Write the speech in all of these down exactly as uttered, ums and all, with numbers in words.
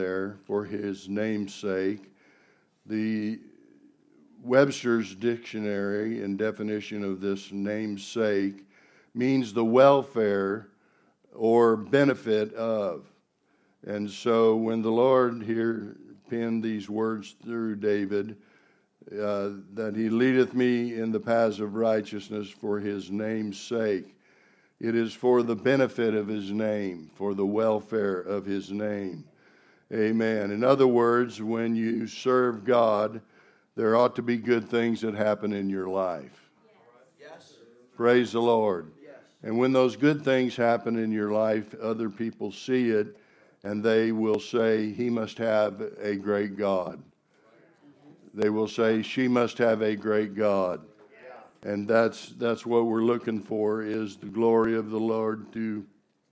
there for his name's sake. The Webster's dictionary and definition of this namesake means the welfare or benefit of. And so when the Lord here penned these words through David, uh, that he leadeth me in the paths of righteousness for his name's sake, it is for the benefit of his name, for the welfare of his name. Amen. In other words, when you serve God, there ought to be good things that happen in your life. Yes. Praise the Lord. Yes. And when those good things happen in your life, other people see it, and they will say, he must have a great God. They will say, she must have a great God. And that's that's what we're looking for, is the glory of the Lord to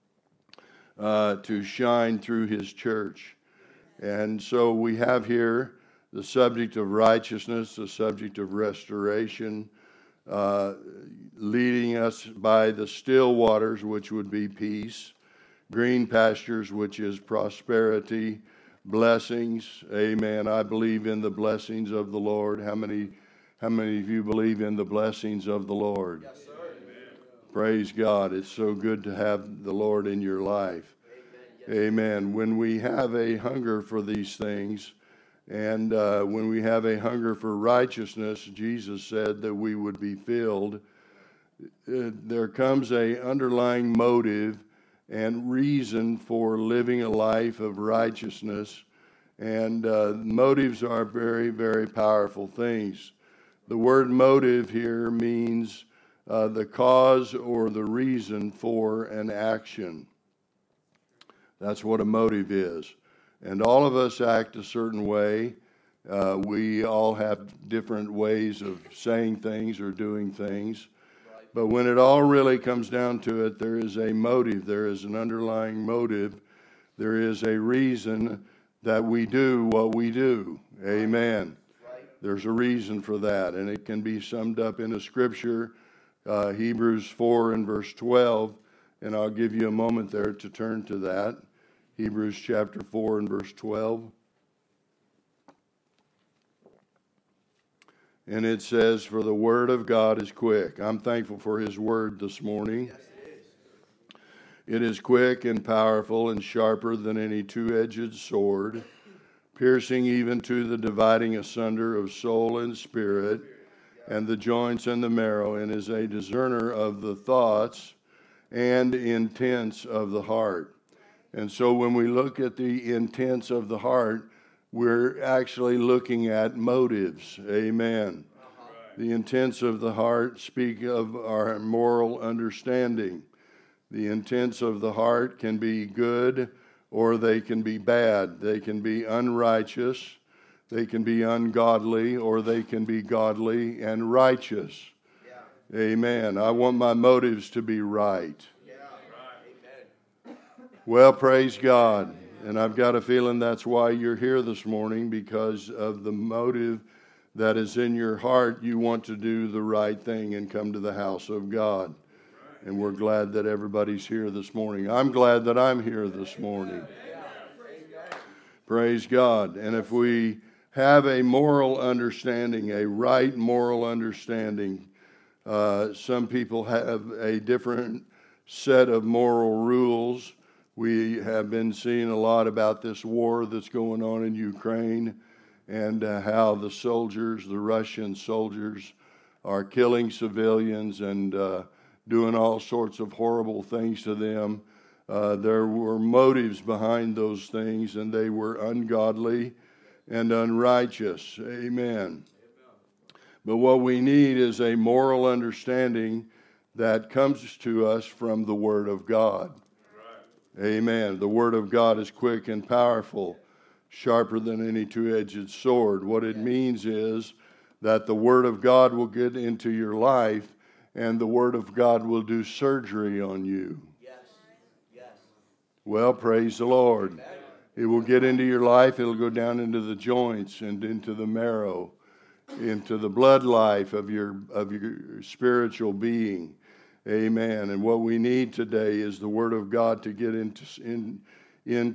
uh, to shine through his church. And so we have here the subject of righteousness, the subject of restoration, uh, leading us by the still waters, which would be peace, green pastures, which is prosperity, blessings. Amen. I believe in the blessings of the Lord. How many How many of you believe in the blessings of the Lord? Yes, sir. Amen. Praise God. It's so good to have the Lord in your life. Amen. Yes. Amen. When we have a hunger for these things, and uh, when we have a hunger for righteousness, Jesus said that we would be filled. Uh, there comes a underlying motive and reason for living a life of righteousness. And uh, motives are very, very powerful things. The word motive here means uh, the cause or the reason for an action. That's what a motive is. And all of us act a certain way. Uh, we all have different ways of saying things or doing things. But when it all really comes down to it, there is a motive. There is an underlying motive. There is a reason that we do what we do. Amen. There's a reason for that, and it can be summed up in a scripture, uh, Hebrews four and verse twelve, and I'll give you a moment there to turn to that. Hebrews chapter four and verse twelve. And it says, for the word of God is quick. I'm thankful for his word this morning. Yes, it is. It is quick and powerful and sharper than any two-edged sword, piercing even to the dividing asunder of soul and spirit, and the joints and the marrow, and is a discerner of the thoughts and intents of the heart. And so when we look at the intents of the heart, we're actually looking at motives. Amen. Uh-huh. The intents of the heart speak of our moral understanding. The intents of the heart can be good, or they can be bad. They can be unrighteous, they can be ungodly, or they can be godly and righteous. Yeah. Amen. I want my motives to be right. Yeah. Right. Well, praise God. And I've got a feeling that's why you're here this morning, because of the motive that is in your heart. You want to do the right thing and come to the house of God. And we're glad that everybody's here this morning. I'm glad that I'm here this morning. Praise God. And if we have a moral understanding, a right moral understanding, uh, some people have a different set of moral rules. We have been seeing a lot about this war that's going on in Ukraine, and uh, how the soldiers, the Russian soldiers, are killing civilians and uh, doing all sorts of horrible things to them. Uh, there were motives behind those things, and they were ungodly and unrighteous. Amen. But what we need is a moral understanding that comes to us from the Word of God. Amen. The Word of God is quick and powerful, sharper than any two-edged sword. What it means is that the Word of God will get into your life, and the Word of God will do surgery on you. Yes. Yes. Well, praise the Lord. Amen. It will get into your life. It'll go down into the joints and into the marrow, into the blood life of your of your spiritual being. Amen. And what we need today is the Word of God to get into in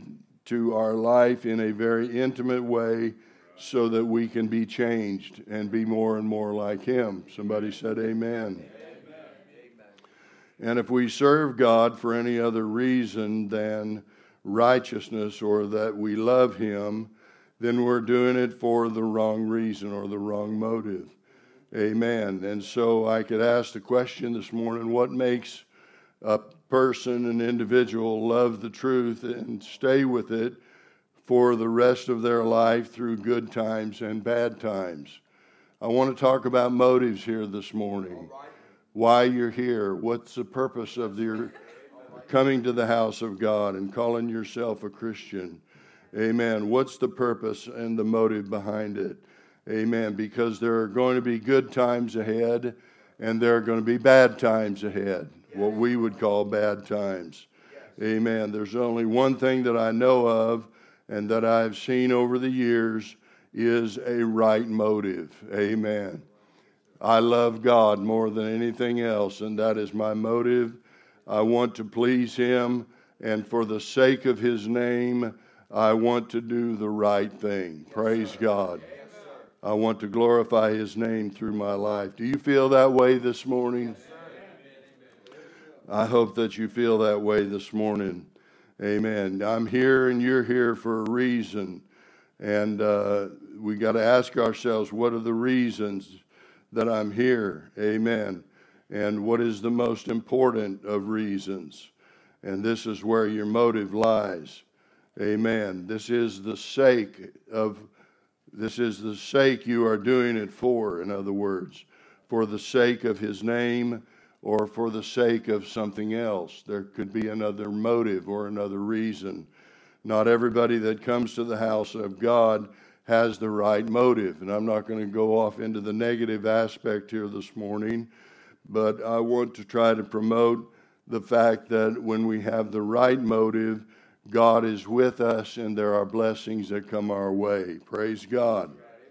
to our life in a very intimate way so that we can be changed and be more and more like Him. Somebody said amen. Amen. And if we serve God for any other reason than righteousness or that we love Him, then we're doing it for the wrong reason or the wrong motive. Amen. And so I could ask the question this morning, what makes a person, an individual, love the truth and stay with it for the rest of their life through good times and bad times? I want to talk about motives here this morning. Why you're here. What's the purpose of your coming to the house of God and calling yourself a Christian? Amen. What's the purpose and the motive behind it? Amen. Because there are going to be good times ahead and there are going to be bad times ahead, what we would call bad times. Amen. There's only one thing that I know of and that I've seen over the years is a right motive. Amen. I love God more than anything else, and that is my motive. I want to please Him, and for the sake of His name, I want to do the right thing. Praise God. I want to glorify His name through my life. Do you feel that way this morning? I hope that you feel that way this morning. Amen. I'm here and you're here for a reason. And uh, we got to ask ourselves, what are the reasons that I'm here? Amen. And what is the most important of reasons? And this is where your motive lies. Amen. This is the sake of, this is the sake you are doing it for, in other words, for the sake of His name or for the sake of something else. There could be another motive or another reason. Not everybody that comes to the house of God has the right motive. And I'm not going to go off into the negative aspect here this morning, but I want to try to promote the fact that when we have the right motive, God is with us and there are blessings that come our way. Praise God.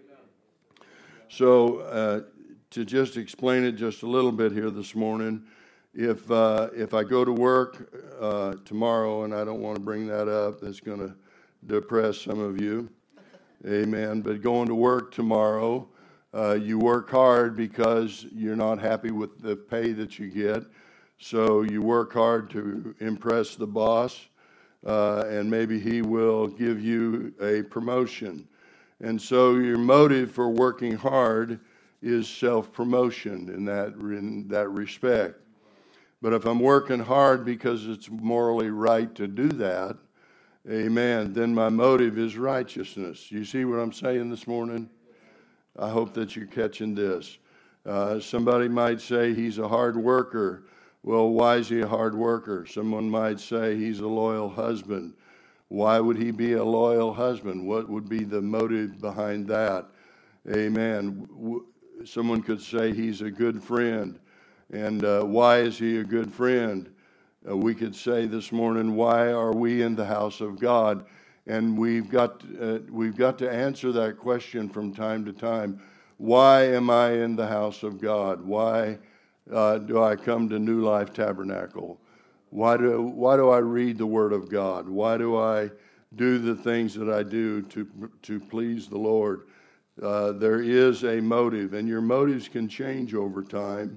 So uh, to just explain it just a little bit here this morning, if uh, if I go to work uh, tomorrow, and I don't want to bring that up, that's going to depress some of you. Amen. But going to work tomorrow, uh, you work hard because you're not happy with the pay that you get. So you work hard to impress the boss, uh, and maybe he will give you a promotion. And so your motive for working hard is self-promotion in that, in that respect. But if I'm working hard because it's morally right to do that, amen, then my motive is righteousness. You see what I'm saying this morning? I hope that you're catching this. Uh, somebody might say he's a hard worker. Well, why is he a hard worker? Someone might say he's a loyal husband. Why would he be a loyal husband? What would be the motive behind that? Amen. Someone could say he's a good friend. And uh, why is he a good friend? Uh, we could say this morning, why are we in the house of God? And we've got uh, we've got to answer that question from time to time. Why am I in the house of God? Why uh, do I come to New Life Tabernacle? Why do why do I read the Word of God? Why do I do the things that I do to to please the Lord? Uh, there is a motive, and your motives can change over time.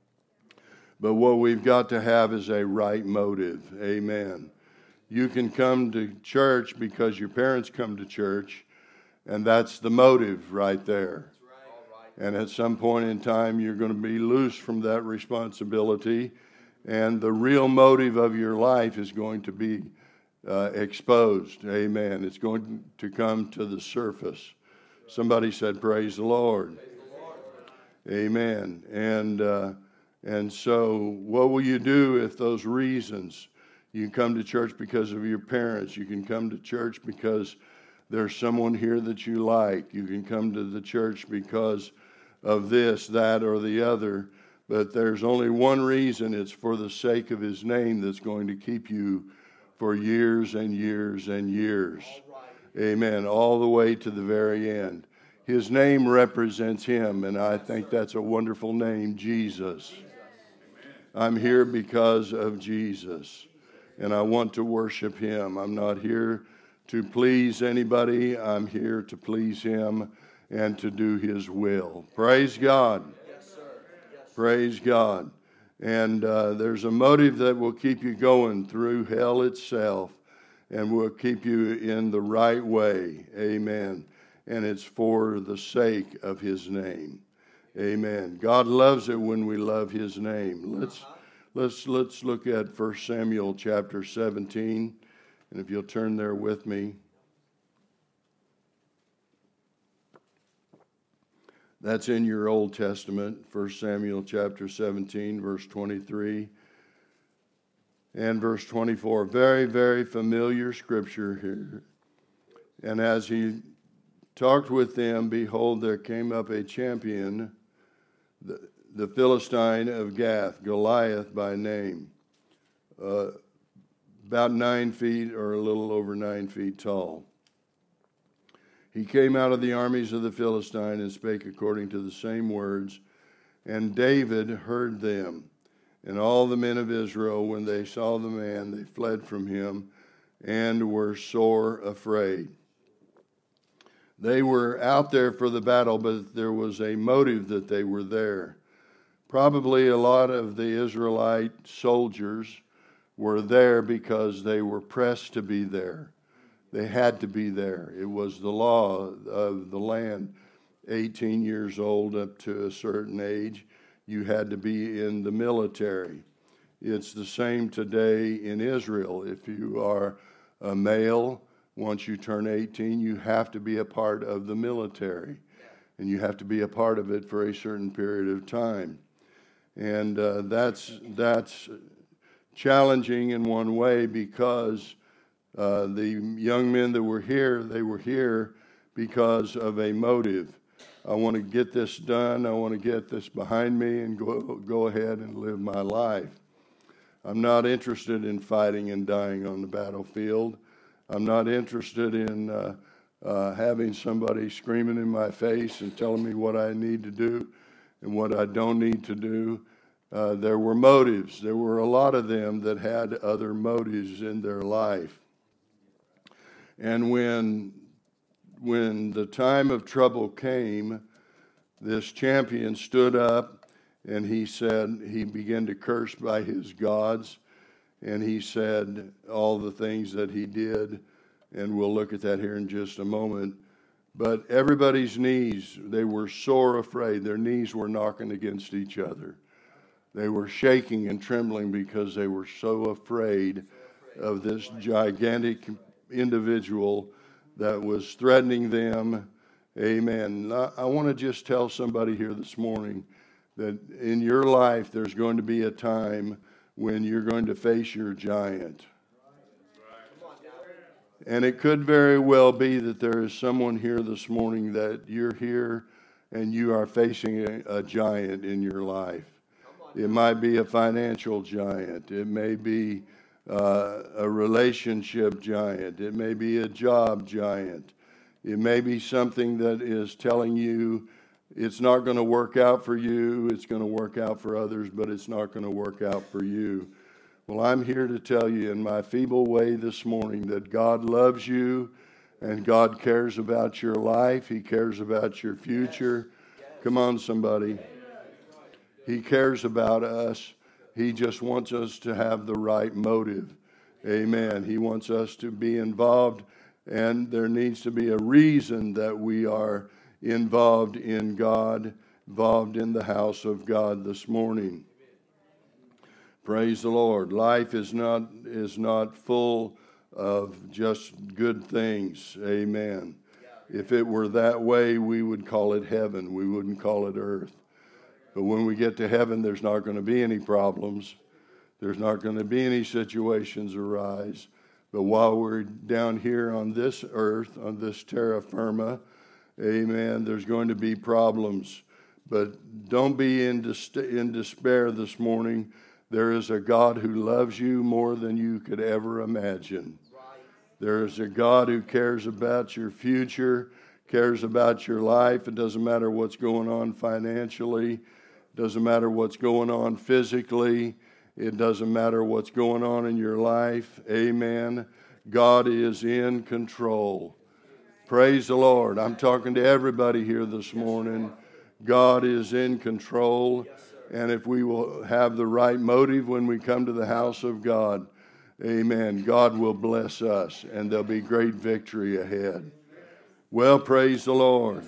But what we've got to have is a right motive. Amen. You can come to church because your parents come to church, and that's the motive right there. And at some point in time, you're going to be loose from that responsibility, and the real motive of your life is going to be uh, exposed. Amen. It's going to come to the surface. Somebody said, praise the Lord. Praise the Lord. Amen. And uh, and so what will you do if those reasons? You can come to church because of your parents. You can come to church because there's someone here that you like. You can come to the church because of this, that, or the other. But there's only one reason. It's for the sake of His name that's going to keep you for years and years and years. Amen. All the way to the very end. His name represents Him, and I think that's a wonderful name, Jesus. I'm here because of Jesus, and I want to worship Him. I'm not here to please anybody. I'm here to please him and to do his will. Praise God. Yes, sir. Yes. Praise God. And uh, there's a motive that will keep you going through hell itself and will keep you in the right way. Amen. And it's for the sake of his name. Amen. God loves it when we love his name. Let's let's let's look at First Samuel chapter seventeen. And if you'll turn there with me. That's in your Old Testament, First Samuel chapter seventeen, verse twenty-three and verse twenty-four. Very, very familiar scripture here. And as he talked with them, behold, there came up a champion, the, the Philistine of Gath, Goliath by name, uh, about nine feet or a little over nine feet tall. He came out of the armies of the Philistine and spake according to the same words, and David heard them. And all the men of Israel, when they saw the man, they fled from him and were sore afraid. They were out there for the battle, but there was a motive that they were there. Probably a lot of the Israelite soldiers were there because they were pressed to be there. They had to be there. It was the law of the land. eighteen years old up to a certain age, you had to be in the military. It's the same today in Israel. If you are a male, once you turn eighteen, you have to be a part of the military. And you have to be a part of it for a certain period of time. And uh, that's that's challenging in one way because uh, the young men that were here, they were here because of a motive. I want to get this done. I want to get this behind me and go go ahead and live my life. I'm not interested in fighting and dying on the battlefield. I'm not interested in uh, uh, having somebody screaming in my face and telling me what I need to do and what I don't need to do. Uh, there were motives. There were a lot of them that had other motives in their life. And when when the time of trouble came, this champion stood up and he said, he began to curse by his gods, and he said all the things that he did, and we'll look at that here in just a moment. But everybody's knees, they were sore afraid. Their knees were knocking against each other. They were shaking and trembling because they were so afraid of this gigantic individual that was threatening them. Amen. I want to just tell somebody here this morning that in your life there's going to be a time when you're going to face your giant. And it could very well be that there is someone here this morning that you're here and you are facing a, a giant in your life. It might be a financial giant. It may be uh, a relationship giant. It may be a job giant. It may be something that is telling you it's not going to work out for you. It's going to work out for others, but it's not going to work out for you. Well, I'm here to tell you in my feeble way this morning that God loves you and God cares about your life. He cares about your future. Come on, somebody. He cares about us. He just wants us to have the right motive. Amen. He wants us to be involved, and there needs to be a reason that we are involved in God, involved in the house of God this morning. Praise the Lord. Life is not is not full of just good things. Amen. If it were that way, we would call it heaven. We wouldn't call it earth. But when we get to heaven, there's not going to be any problems. There's not going to be any situations arise. But while we're down here on this earth, on this terra firma, amen, there's going to be problems. But don't be in, dis- in despair this morning. There is a God who loves you more than you could ever imagine. There is a God who cares about your future, cares about your life. It doesn't matter what's going on financially. It doesn't matter what's going on physically. It doesn't matter what's going on in your life. Amen. God is in control. Praise the Lord. I'm talking to everybody here this morning. God is in control. And if we will have the right motive when we come to the house of God, amen, God will bless us and there'll be great victory ahead. Well, praise the Lord.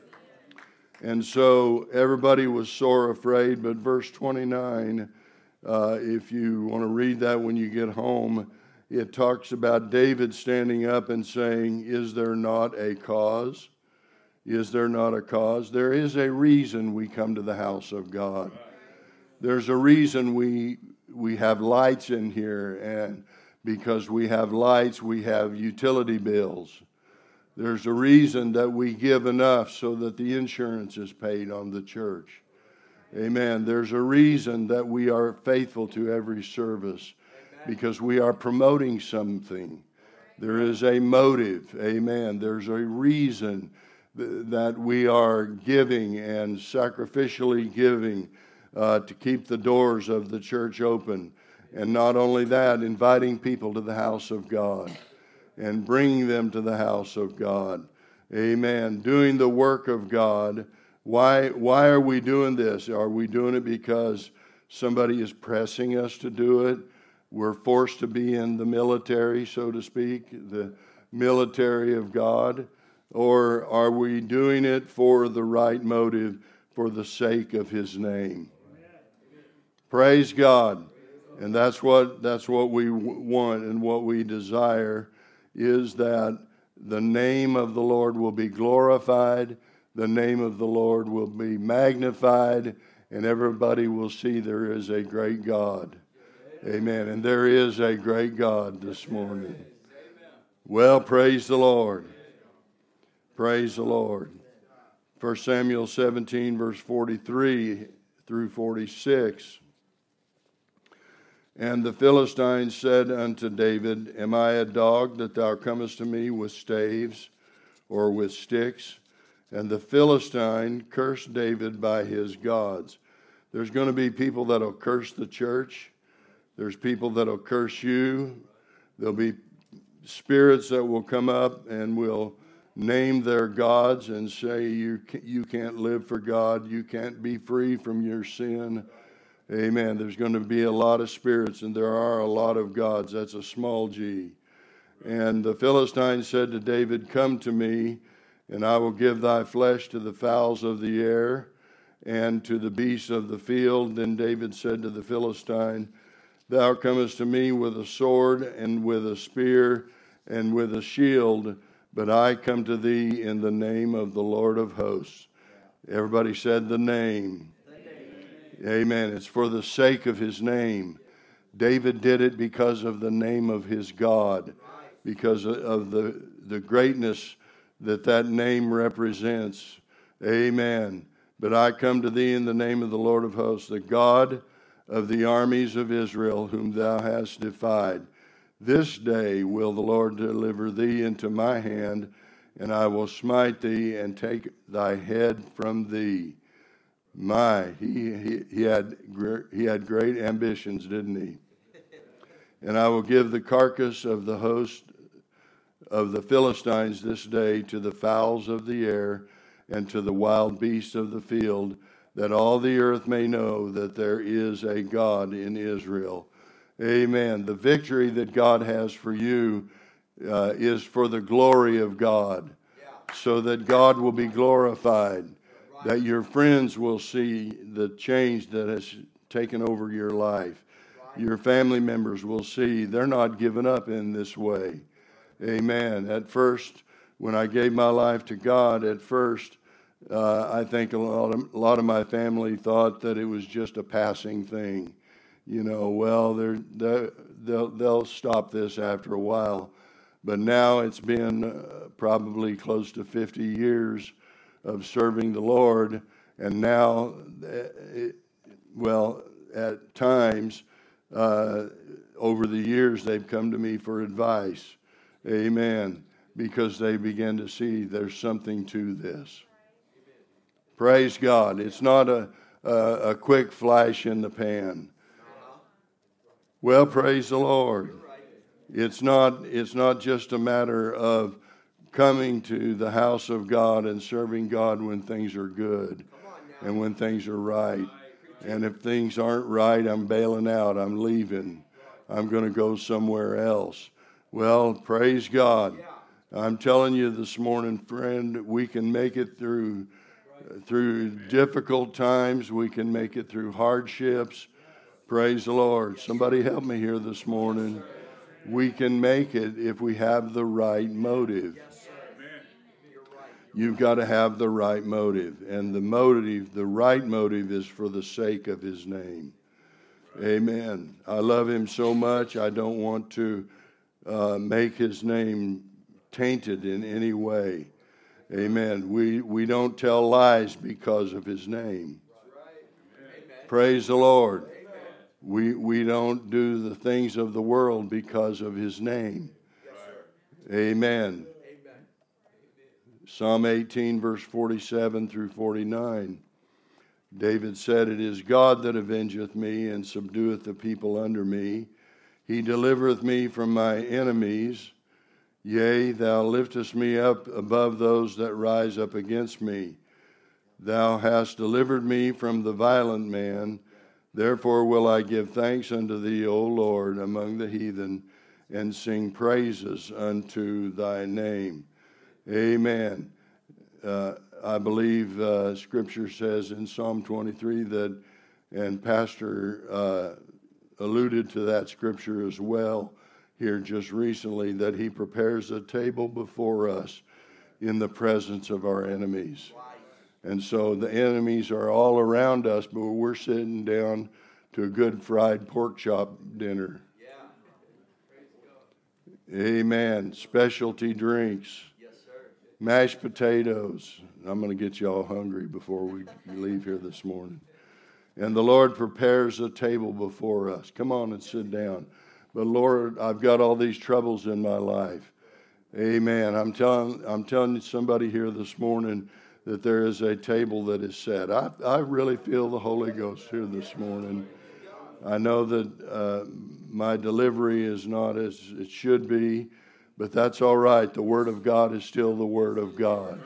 And so everybody was sore afraid, but verse twenty-nine, uh, if you want to read that when you get home, it talks about David standing up and saying, is there not a cause? Is there not a cause? There is a reason we come to the house of God. There's a reason we we have lights in here, and because we have lights, we have utility bills. There's a reason that we give enough so that the insurance is paid on the church. Amen. There's a reason that we are faithful to every service, because we are promoting something. There is a motive. Amen. There's a reason th- that we are giving and sacrificially giving uh, to keep the doors of the church open. And not only that, inviting people to the house of God and bringing them to the house of God. Amen. Doing the work of God. Why, why are we doing this? Are we doing it because somebody is pressing us to do it? We're forced to be in the military, so to speak, the military of God? Or are we doing it for the right motive, for the sake of His name? Praise God. And that's what that's what we want and what we desire, is that the name of the Lord will be glorified, the name of the Lord will be magnified, and everybody will see there is a great God. Amen. And there is a great God this morning. Well, praise the Lord. Praise the Lord. First Samuel seventeen, verse forty-three through forty-six. And the Philistines said unto David, am I a dog that thou comest to me with staves or with sticks? And the Philistine cursed David by his gods. There's going to be people that will curse the church. There's people that will curse you. There'll be spirits that will come up and will name their gods and say you you can't live for God. You can't be free from your sin. Amen. There's going to be a lot of spirits, and there are a lot of gods. That's a small g. And the Philistine said to David, come to me, and I will give thy flesh to the fowls of the air and to the beasts of the field. Then David said to the Philistine, thou comest to me with a sword and with a spear and with a shield, but I come to thee in the name of the Lord of hosts. Everybody said the name. Amen. It's for the sake of His name. David did it because of the name of his God, because of the, the greatness that that name represents. Amen. But I come to thee in the name of the Lord of hosts, the God of the armies of Israel, whom thou hast defied. This day will the Lord deliver thee into my hand, and I will smite thee and take thy head from thee. My, he, he, he had he had great ambitions, didn't he? And I will give the carcass of the host of the Philistines this day to the fowls of the air and to the wild beasts of the field, that all the earth may know that there is a God in Israel. Amen. The victory that God has for you uh, is for the glory of God, so that God will be glorified, that your friends will see the change that has taken over your life. Your family members will see they're not giving up in this way. Amen. At first, when I gave my life to God, at first, uh, I think a lot, of, a lot of my family thought that it was just a passing thing. You know, well, they're, they're, they'll, they'll stop this after a while. But now it's been uh, probably close to fifty years of serving the Lord, and now, it, well, at times, uh, over the years, they've come to me for advice. Amen. Because they begin to see there's something to this. Praise God. It's not a, a, a quick flash in the pan. Well, praise the Lord. It's not, it's not just a matter of coming to the house of God and serving God when things are good and when things are right. And if things aren't right, I'm bailing out. I'm leaving. I'm going to go somewhere else. Well, praise God. I'm telling you this morning, friend, we can make it through through difficult times. We can make it through hardships. Praise the Lord. Somebody help me here this morning. We can make it if we have the right motive. You've got to have the right motive. And the motive, the right motive is for the sake of His name. Amen. I love Him so much, I don't want to uh, make His name tainted in any way. Amen. We, we don't tell lies because of His name. Praise the Lord. We, we don't do the things of the world because of His name. Amen. Psalm eighteen, verse forty-seven through forty-nine. David said, "It is God that avengeth me and subdueth the people under me. He delivereth me from my enemies. Yea, thou liftest me up above those that rise up against me. Thou hast delivered me from the violent man. Therefore will I give thanks unto thee, O Lord, among the heathen, and sing praises unto thy name." Amen. Uh, I believe uh, Scripture says in Psalm twenty-three that, and Pastor uh, alluded to that Scripture as well here just recently, that He prepares a table before us in the presence of our enemies. And so the enemies are all around us, but we're sitting down to a good fried pork chop dinner. Amen. Specialty drinks. Mashed potatoes. I'm going to get you all hungry before we leave here this morning. And the Lord prepares a table before us. Come on and sit down. But Lord, I've got all these troubles in my life. Amen. I'm telling, I'm telling somebody here this morning that there is a table that is set. I, I really feel the Holy Ghost here this morning. I know that uh, my delivery is not as it should be, but that's all right. The Word of God is still the Word of God.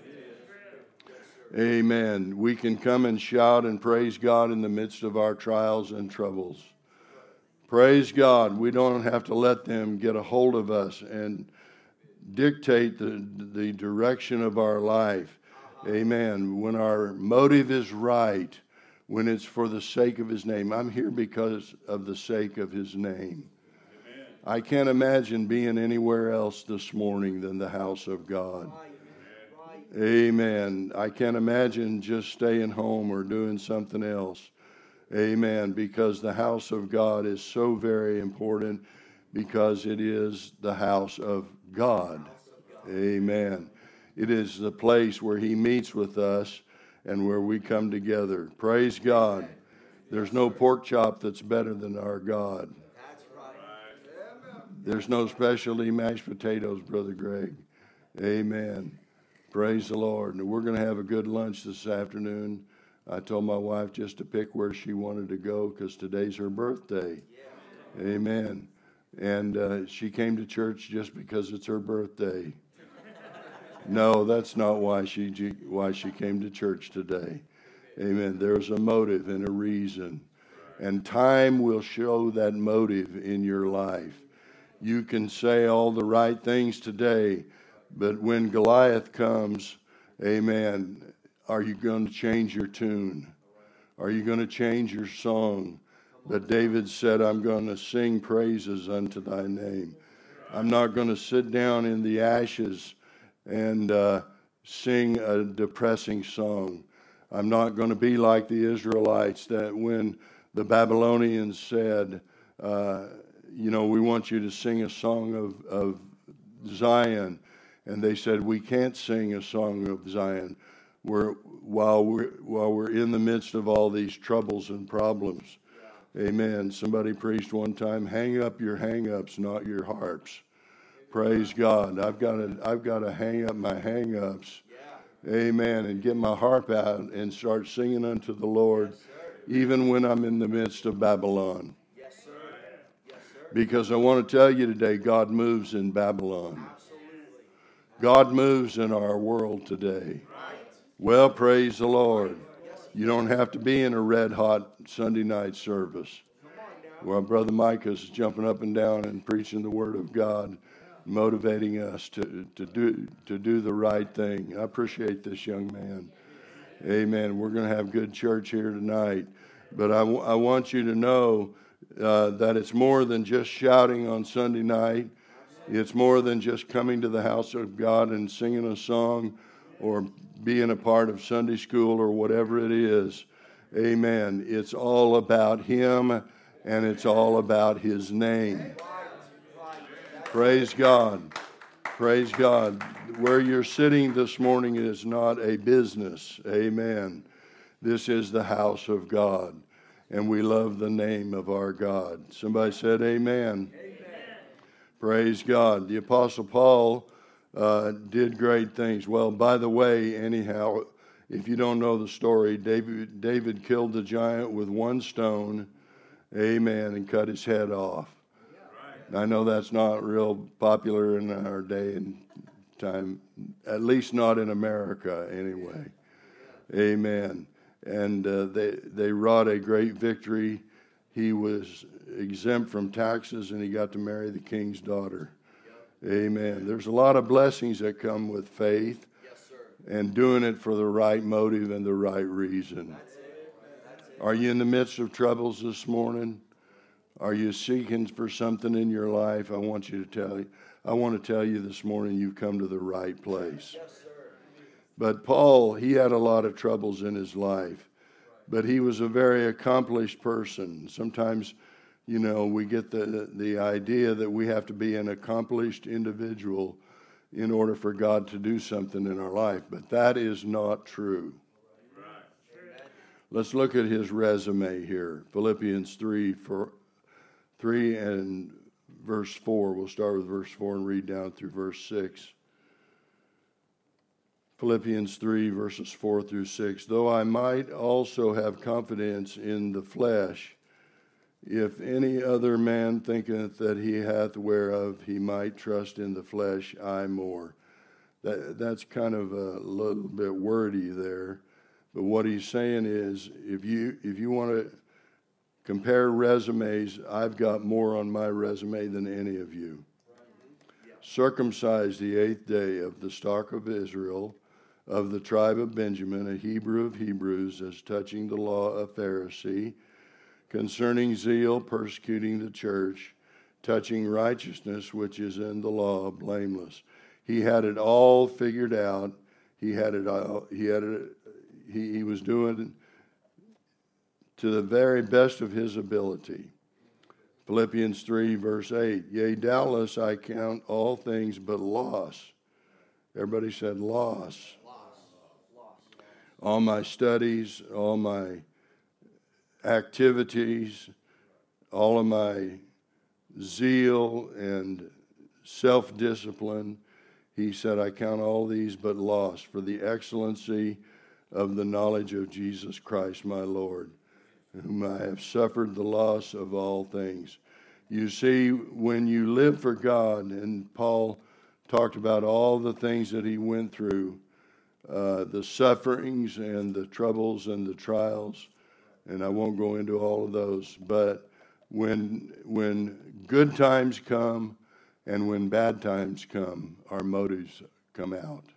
Amen. We can come and shout and praise God in the midst of our trials and troubles. Praise God. We don't have to let them get a hold of us and dictate the, the direction of our life. Amen. When our motive is right, when it's for the sake of His name. I'm here because of the sake of His name. Amen. I can't imagine being anywhere else this morning than the house of God. Amen. I can't imagine just staying home or doing something else. Amen. Because the house of God is so very important, because it is the house of God. Amen. It is the place where He meets with us and where we come together. Praise God. There's no pork chop that's better than our God. There's no specialty mashed potatoes, Brother Greg. Amen. Praise the Lord. And we're going to have a good lunch this afternoon. I told my wife just to pick where she wanted to go because today's her birthday. Amen. And uh, she came to church just because it's her birthday. No, that's not why she why she came to church today. Amen. There's a motive and a reason. And time will show that motive in your life. You can say all the right things today, but when Goliath comes, amen, are you going to change your tune? Are you going to change your song? But David said, I'm going to sing praises unto thy name. I'm not going to sit down in the ashes and uh, sing a depressing song. I'm not going to be like the Israelites that when the Babylonians said, uh, you know, we want you to sing a song of, of Zion. And they said, we can't sing a song of Zion we're, while, we're, while we're in the midst of all these troubles and problems. Amen. Somebody preached one time, hang up your hang-ups, not your harps. Praise God. I've got to I've got to hang up my hang-ups. Amen. And get my harp out and start singing unto the Lord, even when I'm in the midst of Babylon. Because I want to tell you today, God moves in Babylon. God moves in our world today. Well, praise the Lord. You don't have to be in a red-hot Sunday night service. Well, Brother Micah's jumping up and down and preaching the Word of God, motivating us to, to do to do the right thing. I appreciate this young man. Amen. We're going to have good church here tonight. But I, w- I want you to know uh, that it's more than just shouting on Sunday night. It's more than just coming to the house of God and singing a song or being a part of Sunday school or whatever it is. Amen. It's all about Him. And it's all about His name. Praise God. Praise God. Where you're sitting this morning is not a business. Amen. This is the house of God. And we love the name of our God. Somebody said amen. Amen. Praise God. The Apostle Paul uh, did great things. Well, by the way, anyhow, if you don't know the story, David, David killed the giant with one stone. Amen, and cut his head off. Right. I know that's not real popular in our day and time, at least not in America anyway. Amen. And uh, they they wrought a great victory. He was exempt from taxes, and he got to marry the king's daughter. Yep. Amen. There's a lot of blessings that come with faith, yes, sir, and doing it for the right motive and the right reason. That's Are you in the midst of troubles this morning? Are you seeking for something in your life? I want you to tell you. I want to tell you this morning you've come to the right place. Yes, sir. But Paul, he had a lot of troubles in his life, but he was a very accomplished person. Sometimes, you know, we get the the idea that we have to be an accomplished individual in order for God to do something in our life, but that is not true. Let's look at his resume here. Philippians three, for, three and verse four. We'll start with verse four and read down through verse six. Philippians three, verses four through six. Though I might also have confidence in the flesh, if any other man thinketh that he hath whereof he might trust in the flesh, I more. That, that's kind of a little bit wordy there. But what he's saying is, if you if you want to compare resumes, I've got more on my resume than any of you. Circumcised the eighth day, of the stock of Israel, of the tribe of Benjamin, a Hebrew of Hebrews, as touching the law, a Pharisee, concerning zeal, persecuting the church, touching righteousness, which is in the law, blameless. He had it all figured out. He had it all. He had it. He, he was doing to the very best of his ability. Philippians three, verse eight. Yea, doubtless I count all things but loss. Everybody said loss. Loss. Loss. All my studies, all my activities, all of my zeal and self-discipline. He said, I count all these but loss for the excellency of the knowledge of Jesus Christ, my Lord, whom I have suffered the loss of all things. You see, when you live for God, and Paul talked about all the things that he went through, uh, the sufferings and the troubles and the trials, and I won't go into all of those, but when when good times come and when bad times come, our motives come out.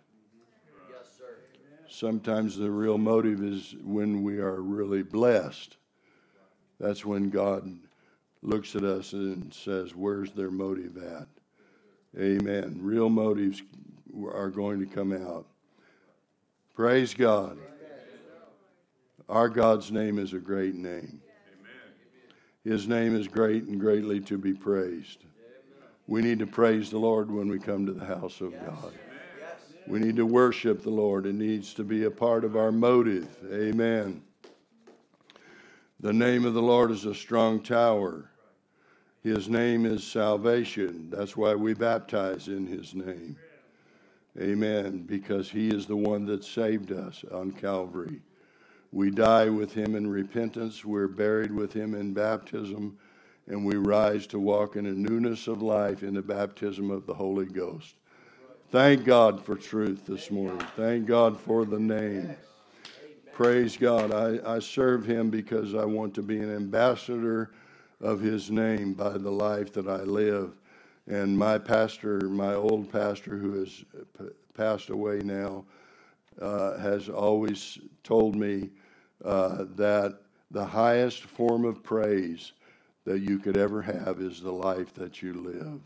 Sometimes the real motive is when we are really blessed. That's when God looks at us and says, where's their motive at? Amen. Real motives are going to come out. Praise God. Our God's name is a great name. His name is great and greatly to be praised. We need to praise the Lord when we come to the house of God. We need to worship the Lord. It needs to be a part of our motive. Amen. The name of the Lord is a strong tower. His name is salvation. That's why we baptize in His name. Amen. Because He is the one that saved us on Calvary. We die with Him in repentance. We're buried with Him in baptism. and we rise to walk in a newness of life in the baptism of the Holy Ghost. Thank God for truth this morning. Thank God for the name. Praise God. I, I serve him because I want to be an ambassador of his name by the life that I live. And my pastor, my old pastor who has p- passed away now, uh, has always told me uh, that the highest form of praise that you could ever have is the life that you live.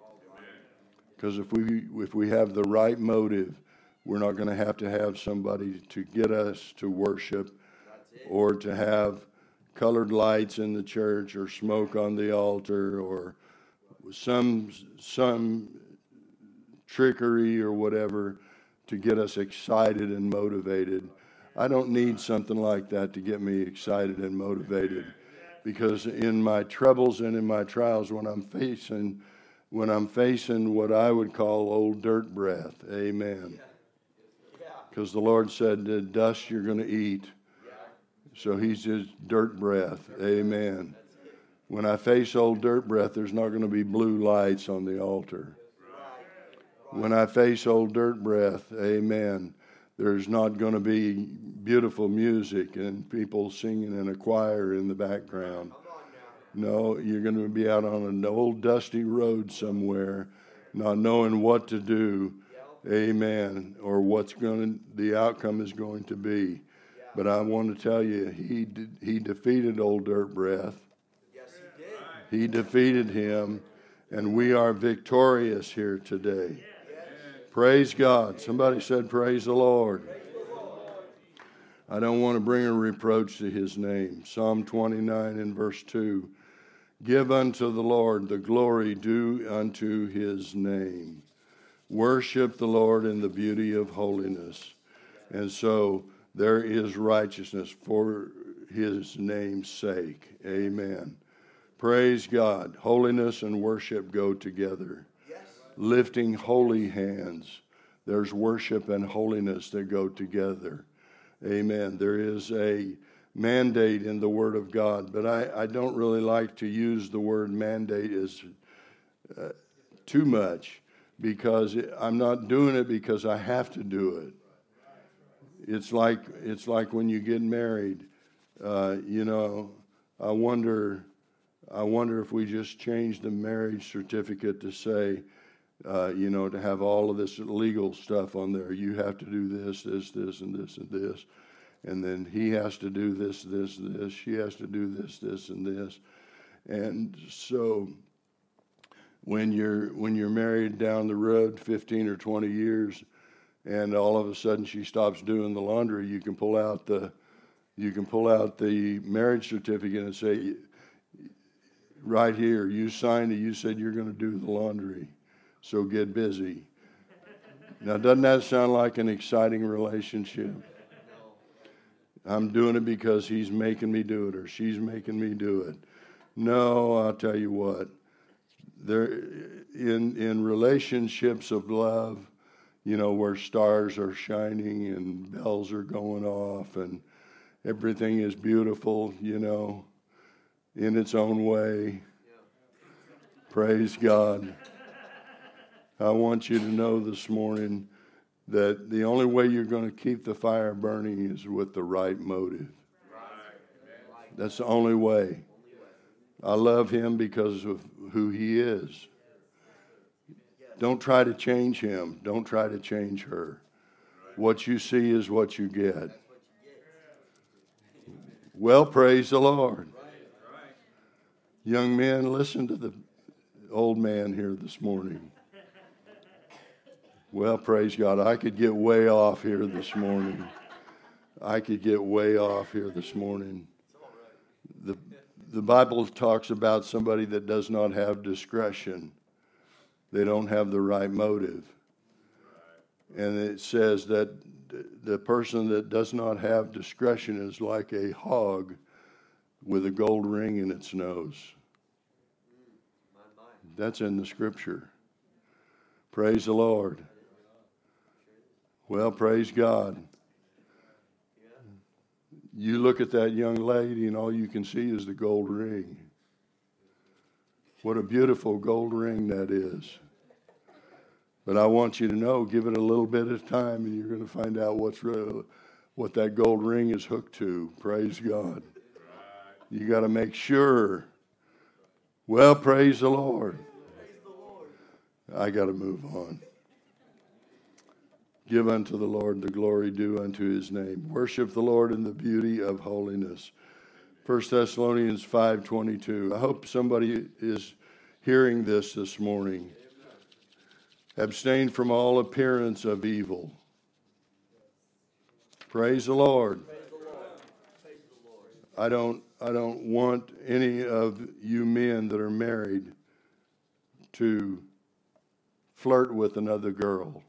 Because if we if we have the right motive, we're not going to have to have somebody to get us to worship or to have colored lights in the church or smoke on the altar or some some trickery or whatever to get us excited and motivated. I don't need something like that to get me excited and motivated, because in my troubles and in my trials, when I'm facing when I'm facing what I would call old dirt breath, amen. Because the Lord said, the dust you're going to eat. So he's just dirt breath, amen. When I face old dirt breath, there's not going to be blue lights on the altar. When I face old dirt breath, amen, there's not going to be beautiful music and people singing in a choir in the background. No, you're going to be out on an old dusty road somewhere, not knowing what to do, amen, or what's going to, the outcome is going to be. But I want to tell you, he did, he defeated old dirt breath. Yes, he did. He defeated him, and we are victorious here today. Yes. Praise God. Somebody said, praise the Lord. Praise the Lord. I don't want to bring a reproach to his name. Psalm twenty-nine and verse two. Give unto the Lord the glory due unto his name. Worship the Lord in the beauty of holiness. And so there is righteousness for his name's sake. Amen. Praise God. Holiness and worship go together. Yes. Lifting holy hands. There's worship and holiness that go together. Amen. There is a mandate in the Word of God, but I, I don't really like to use the word mandate as uh, too much, because I'm not doing it because I have to do it. It's like it's like when you get married. Uh, you know, I wonder I wonder if we just change the marriage certificate to say, uh, you know, to have all of this legal stuff on there. You have to do this, this, this, and this, and this. And then he has to do this, this, this. She has to do this, this, and this. And so when you're when you're married down the road fifteen or twenty years, and all of a sudden she stops doing the laundry, you can pull out the you can pull out the marriage certificate and say, right here, you signed it. You said you're going to do the laundry, so get busy. Now, doesn't that sound like an exciting relationship? I'm doing it because he's making me do it, or she's making me do it. No, I'll tell you what. There, in in relationships of love, you know, where stars are shining and bells are going off and everything is beautiful, you know, in its own way. Praise God. I want you to know this morning that the only way you're going to keep the fire burning is with the right motive. That's the only way. I love him because of who he is. Don't try to change him. Don't try to change her. What you see is what you get. Well, praise the Lord. Young men, listen to the old man here this morning. Well, praise God. I could get way off here this morning. I could get way off here this morning. The, the Bible talks about somebody that does not have discretion. They don't have the right motive. And it says that the person that does not have discretion is like a hog with a gold ring in its nose. That's in the scripture. Praise the Lord. Well, praise God. You look at that young lady and all you can see is the gold ring. What a beautiful gold ring that is. But I want you to know, give it a little bit of time and you're going to find out what's real, what that gold ring is hooked to. Praise God. You got to make sure. Well, praise the Lord. I got to move on. Give unto the Lord the glory due unto his name. Worship the Lord in the beauty of holiness. First Thessalonians five twenty-two. I hope somebody is hearing this this morning. Abstain from all appearance of evil. Praise the Lord. I don't I don't want any of you men that are married to flirt with another girl.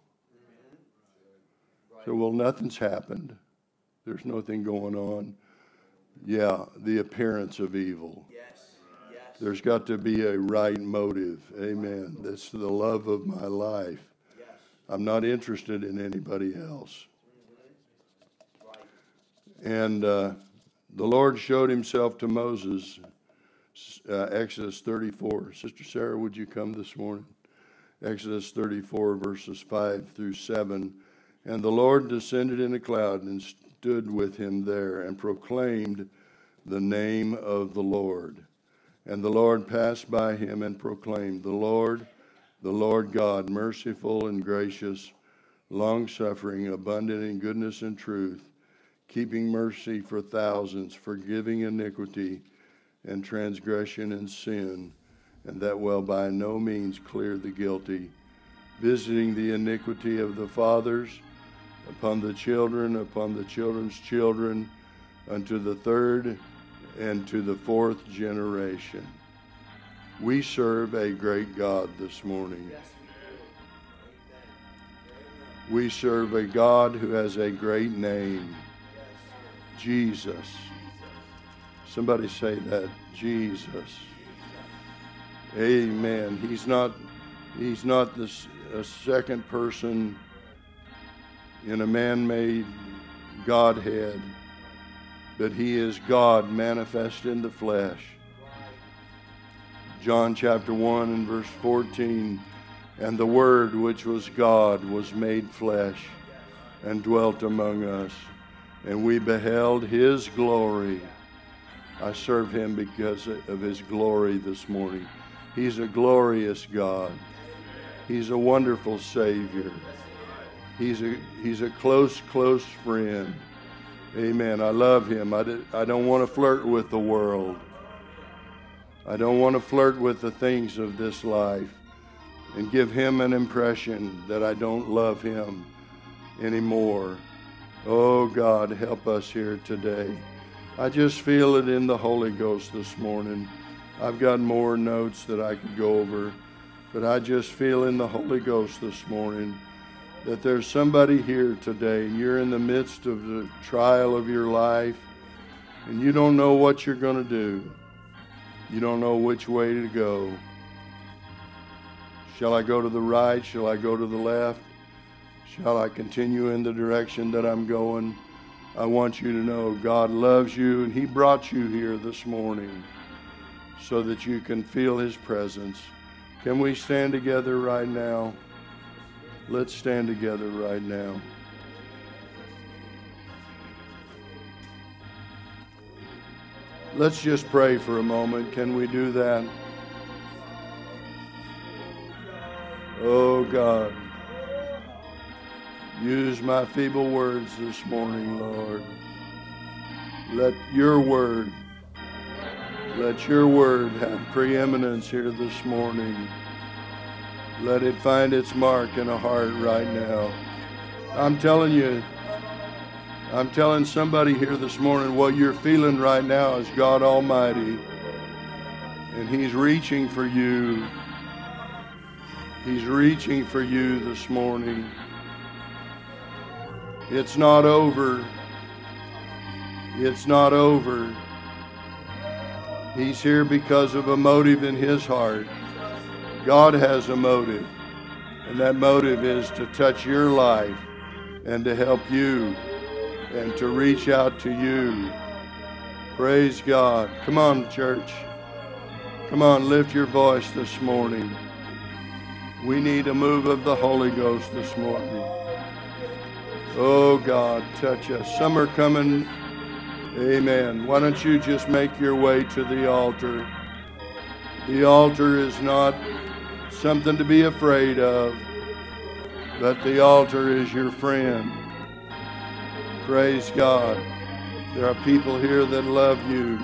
So, well, nothing's happened. There's nothing going on. Yeah, the appearance of evil. Yes. Yes. There's got to be a right motive. Amen. That's the love of my life. Yes. I'm not interested in anybody else. Mm-hmm. Right. And uh, the Lord showed himself to Moses, uh, Exodus thirty-four. Sister Sarah, would you come this morning? Exodus thirty-four, verses five through seven. And the Lord descended in a cloud and stood with him there and proclaimed the name of the Lord. And the Lord passed by him and proclaimed, The Lord, the Lord God, merciful and gracious, long-suffering, abundant in goodness and truth, keeping mercy for thousands, forgiving iniquity and transgression and sin, and that will by no means clear the guilty, visiting the iniquity of the fathers upon the children, upon the children's children, unto the third and to the fourth generation. We serve a great God this morning. Yes, we do. We serve a God who has a great name, Yes, Jesus. Somebody say that, Jesus. Amen. He's not, he's not the a second person in a man-made Godhead, but he is God manifest in the flesh. John chapter one and verse fourteen, and the Word which was God was made flesh and dwelt among us, and we beheld his glory. I serve him because of his glory this morning. He's a glorious God. He's a wonderful Savior. He's a he's a close, close friend. Amen. I love him. I, d- I don't want to flirt with the world. I don't want to flirt with the things of this life and give him an impression that I don't love him anymore. Oh, God, help us here today. I just feel it in the Holy Ghost this morning. I've got more notes that I could go over, but I just feel in the Holy Ghost this morning that there's somebody here today and you're in the midst of the trial of your life and you don't know what you're going to do. You don't know which way to go. Shall I go to the right? Shall I go to the left? Shall I continue in the direction that I'm going? I want you to know God loves you and he brought you here this morning so that you can feel his presence. Can we stand together right now? Let's stand together right now. Let's just pray for a moment. Can we do that? Oh God, use my feeble words this morning, Lord. Let your word, let your word have preeminence here this morning. Let it find its mark in a heart right now. I'm telling you, I'm telling somebody here this morning what you're feeling right now is God Almighty. And he's reaching for you. He's reaching for you this morning. It's not over. It's not over. He's here because of a motive in his heart. God has a motive, and that motive is to touch your life and to help you and to reach out to you. Praise God. Come on, church. Come on, lift your voice this morning. We need a move of the Holy Ghost this morning. Oh God, touch us. Some are coming. Amen. Why don't you just make your way to the altar? The altar is not something to be afraid of, but the altar is your friend. Praise God. There are people here that love you.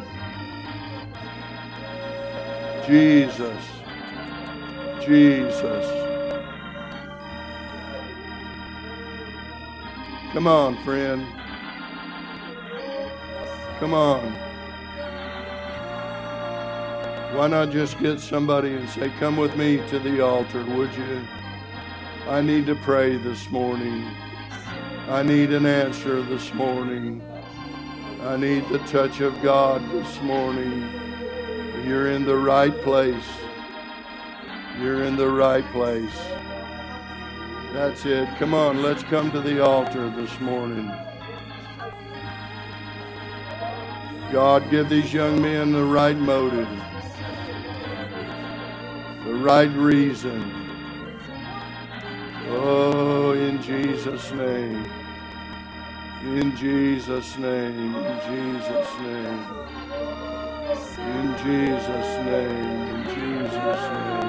Jesus. Jesus. Come on, friend. Come on. Why not just get somebody and say, come with me to the altar, would you? I need to pray this morning. I need an answer this morning. I need the touch of God this morning. You're in the right place. You're in the right place. That's it. Come on, let's come to the altar this morning. God, give these young men the right motive, the right reason. Oh, in Jesus' name. In Jesus' name. In Jesus' name. In Jesus' name. In Jesus' name.